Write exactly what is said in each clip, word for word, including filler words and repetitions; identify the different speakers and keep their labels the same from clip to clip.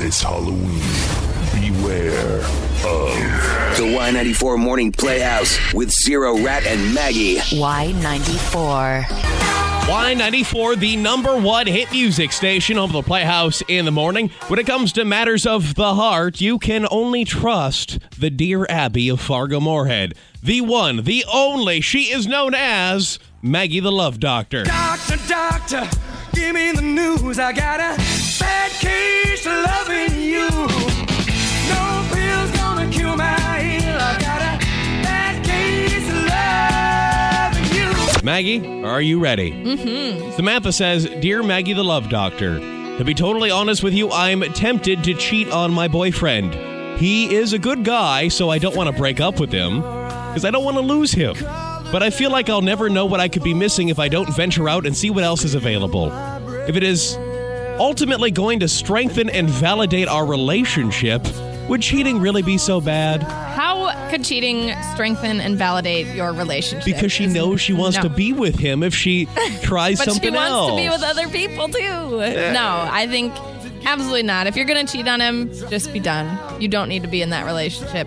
Speaker 1: This Halloween, beware of
Speaker 2: the Y ninety-four Morning Playhouse with Zero Rat and Maggie.
Speaker 3: Y ninety-four.
Speaker 4: Y ninety-four, the number one hit music station over the Playhouse in the morning. When it comes to matters of the heart, you can only trust the Dear Abby of Fargo Moorhead. The one, the only, she is known as Maggie the Love Doctor.
Speaker 5: Doctor, doctor, give me the news. I got a bad case of loving you. No pill's gonna cure my ill. I got a bad case of loving you.
Speaker 4: Maggie, are you ready?
Speaker 3: Mm-hmm.
Speaker 4: Samantha says, Dear Maggie the Love Doctor, to be totally honest with you, I'm tempted to cheat on my boyfriend. He is a good guy, so I don't want to break up with him, because I don't want to lose him. But I feel like I'll never know what I could be missing if I don't venture out and see what else is available. If it is ultimately going to strengthen and validate our relationship, would cheating really be so bad?
Speaker 6: How could cheating strengthen and validate your relationship?
Speaker 4: Because she knows she wants
Speaker 6: no.
Speaker 4: to be with him if she tries
Speaker 6: but
Speaker 4: something
Speaker 6: she wants
Speaker 4: else.
Speaker 6: to be with other people, too.
Speaker 4: Yeah.
Speaker 6: No, I think absolutely not. If you're going to cheat on him, just be done. You don't need to be in that relationship.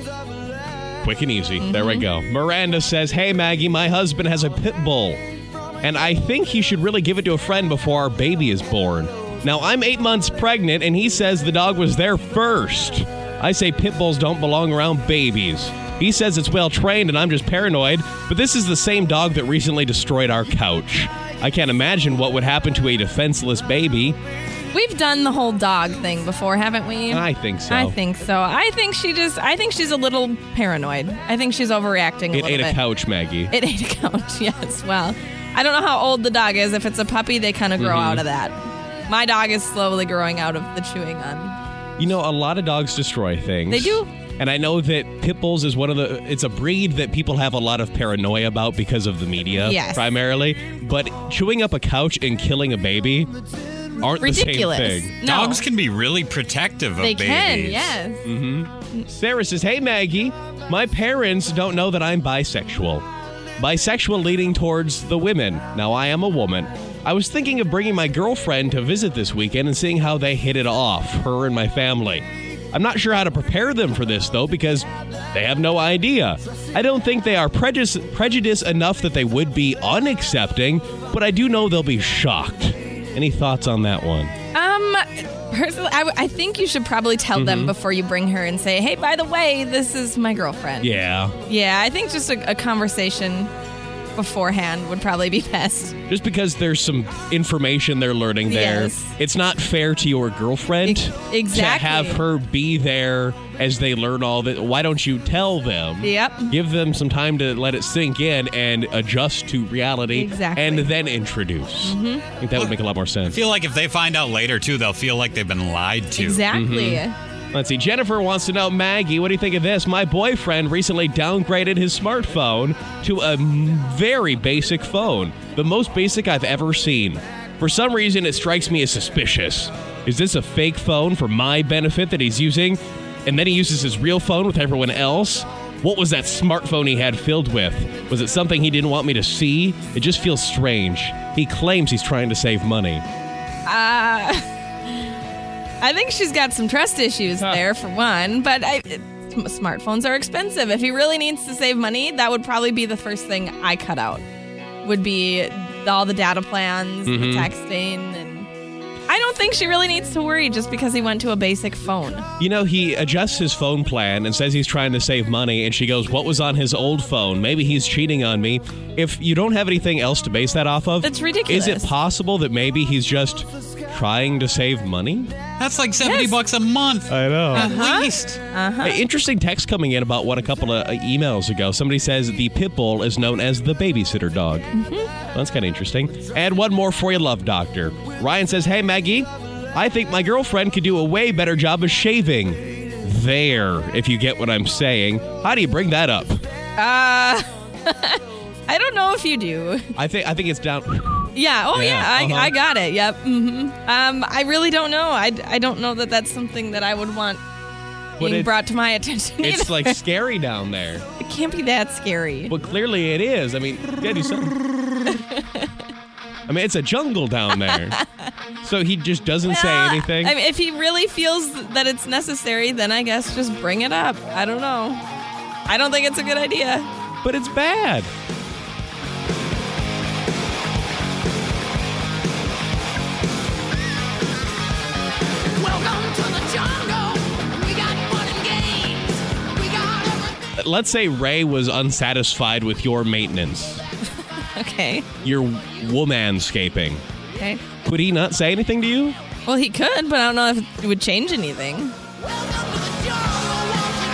Speaker 4: Quick and easy.
Speaker 6: Mm-hmm.
Speaker 4: There we go. Miranda says, Hey, Maggie, my husband has a pit bull, and I think he should really give it to a friend before our baby is born. Now, I'm eight months pregnant, and he says the dog was there first. I say pit bulls don't belong around babies. He says it's well-trained, and I'm just paranoid, but this is the same dog that recently destroyed our couch. I can't imagine what would happen to a defenseless baby.
Speaker 6: We've done the whole dog thing before, haven't we?
Speaker 4: I think so.
Speaker 6: I think so. I think she just, I think she's a little paranoid. I think she's overreacting a
Speaker 4: It
Speaker 6: little
Speaker 4: ate
Speaker 6: bit.
Speaker 4: a couch, Maggie.
Speaker 6: It ate a couch, yes. Well, I don't know how old the dog is. If it's a puppy, they kind of grow
Speaker 4: Mm-hmm.
Speaker 6: out of that. My dog is slowly growing out of the chewing on.
Speaker 4: You know, a lot of dogs destroy things.
Speaker 6: They do.
Speaker 4: And I know that pit bulls is one of the, it's a breed that people have a lot of paranoia about because of the media,
Speaker 6: Yes.
Speaker 4: primarily. But chewing up a couch and killing a baby aren't
Speaker 6: Ridiculous.
Speaker 4: the same thing.
Speaker 6: No.
Speaker 7: Dogs can be really protective of
Speaker 6: They
Speaker 7: babies.
Speaker 6: can, yes.
Speaker 4: Mm-hmm. Sarah says, Hey, Maggie, my parents don't know that I'm bisexual. Bisexual leaning towards the women. Now, I am a woman. I was thinking of bringing my girlfriend to visit this weekend and seeing how they hit it off, her and my family. I'm not sure how to prepare them for this, though, because they have no idea. I don't think they are prejudice, prejudiced enough that they would be unaccepting, but I do know they'll be shocked. Any thoughts on that one?
Speaker 6: Um, personally, I, w- I think you should probably tell
Speaker 4: Mm-hmm.
Speaker 6: them before you bring her and say, hey, by the way, this is my girlfriend.
Speaker 4: Yeah.
Speaker 6: Yeah, I think just a, a conversation beforehand would probably be best.
Speaker 4: Just because there's some information they're learning there,
Speaker 6: Yes.
Speaker 4: it's not fair to your girlfriend
Speaker 6: Ex- exactly.
Speaker 4: to have her be there as they learn all that. Why don't you tell them?
Speaker 6: Yep.
Speaker 4: Give them some time to let it sink in and adjust to reality.
Speaker 6: Exactly.
Speaker 4: And then introduce. Mm-hmm. I think that would make a lot more
Speaker 7: I
Speaker 4: sense.
Speaker 7: feel like if they find out later, too, they'll feel like they've been lied to.
Speaker 6: Exactly.
Speaker 4: Mm-hmm. Let's see. Jennifer wants to know, Maggie, what do you think of this? My boyfriend recently downgraded his smartphone to a very basic phone, the most basic I've ever seen. For some reason, it strikes me as suspicious. Is this a fake phone for my benefit that he's using? And then he uses his real phone with everyone else? What was that smartphone he had filled with? Was it something he didn't want me to see? It just feels strange. He claims he's trying to save money.
Speaker 6: Uh, I think she's got some trust issues
Speaker 4: Huh.
Speaker 6: there, for one. But I, it, smartphones are expensive. If he really needs to save money, that would probably be the first thing I cut out. Would be all the data plans,
Speaker 4: Mhm.
Speaker 6: the texting, and I don't think she really needs to worry just because he went to a basic phone.
Speaker 4: You know, he adjusts his phone plan and says he's trying to save money, and she goes, what was on his old phone? Maybe he's cheating on me. If you don't have anything else to base that off of,
Speaker 6: That's ridiculous.
Speaker 4: Is it possible that maybe he's just trying to save money?
Speaker 7: That's like seventy
Speaker 6: Yes.
Speaker 7: bucks a month.
Speaker 4: I know.
Speaker 7: At least.
Speaker 6: Uh-huh.
Speaker 4: Interesting text coming in about what a couple of uh, emails ago. Somebody says the pit bull is known as the babysitter dog. Mm-hmm. Well, that's kind of interesting. And one more for you, Love Doctor. Ryan says, Hey, Maggie, I think my girlfriend could do a way better job of shaving. There, if you get what I'm saying. How do you bring that up?
Speaker 6: Uh, I don't know if you do.
Speaker 4: I think I think it's down.
Speaker 6: Yeah. Oh, yeah.
Speaker 4: Yeah, uh-huh.
Speaker 6: I, I got it. Yep. hmm Um, I really don't know. I, I don't know that that's something that I would want
Speaker 4: But
Speaker 6: being
Speaker 4: it-
Speaker 6: brought to my attention.
Speaker 4: It's
Speaker 6: either.
Speaker 4: like scary down there.
Speaker 6: It can't be that scary.
Speaker 4: But clearly it is. I mean, you gotta do something. I mean, it's a jungle down there. So he just doesn't say
Speaker 6: Well,
Speaker 4: anything?
Speaker 6: I mean, if he really feels that it's necessary, then I guess just bring it up. I don't know. I don't think it's a good idea.
Speaker 4: But it's bad.
Speaker 8: Welcome to the jungle. We got fun and games. We got everything.
Speaker 4: Let's say Ray was unsatisfied with your maintenance,
Speaker 6: Okay.
Speaker 4: your womanscaping.
Speaker 6: Okay.
Speaker 4: Would he not say anything to you?
Speaker 6: Well, he could, but I don't know if it would change anything.
Speaker 8: Welcome to the jungle.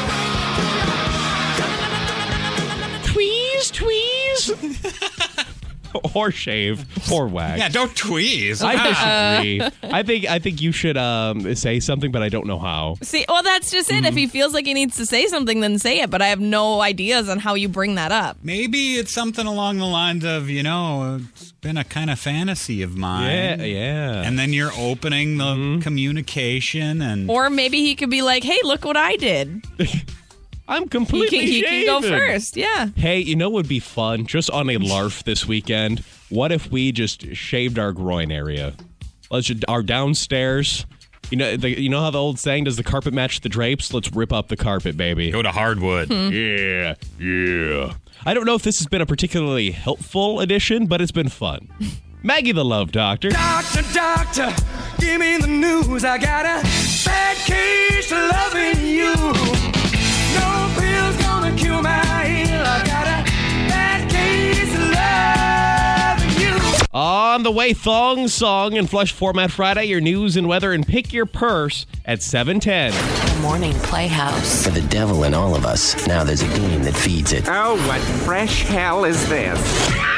Speaker 8: Won't you bring it to your-
Speaker 4: Tweeze, tweeze. Or shave, or wax.
Speaker 7: Yeah, don't tweeze.
Speaker 4: I
Speaker 7: Ah.
Speaker 4: disagree. I think I think you should um, say something, but I don't know how.
Speaker 6: See, well, that's just it. If he feels like he needs to say something, then say it. But I have no ideas on how you bring that up.
Speaker 7: Maybe it's something along the lines of, you know, it's been a kind of fantasy of mine.
Speaker 4: Yeah, yeah.
Speaker 7: And then you're opening the communication and
Speaker 6: Or maybe he could be like, hey, look what I did.
Speaker 4: I'm
Speaker 6: He
Speaker 4: completely
Speaker 6: can, he can go
Speaker 4: shaven.
Speaker 6: first. Yeah.
Speaker 4: Hey, you know what would be fun? Just on a larf this weekend. What if we just shaved our groin area? Let's just, our downstairs. You know, the, you know how the old saying, does the carpet match the drapes? Let's rip up the carpet, baby.
Speaker 7: go to hardwood.
Speaker 4: Yeah, yeah. I don't know if this has been a particularly helpful edition, but it's been fun. Maggie the Love Doctor.
Speaker 5: Doctor, doctor, give me the news. I got a bad case of loving you. No pill's gonna cure my ill. I got a bad case of loving you.
Speaker 4: On the way, Thong Song and Flush Format Friday, your news and weather, and pick your purse at seven ten.
Speaker 3: The Morning Playhouse.
Speaker 9: For the devil in all of us, now there's a game that feeds it.
Speaker 10: Oh, what fresh hell is this?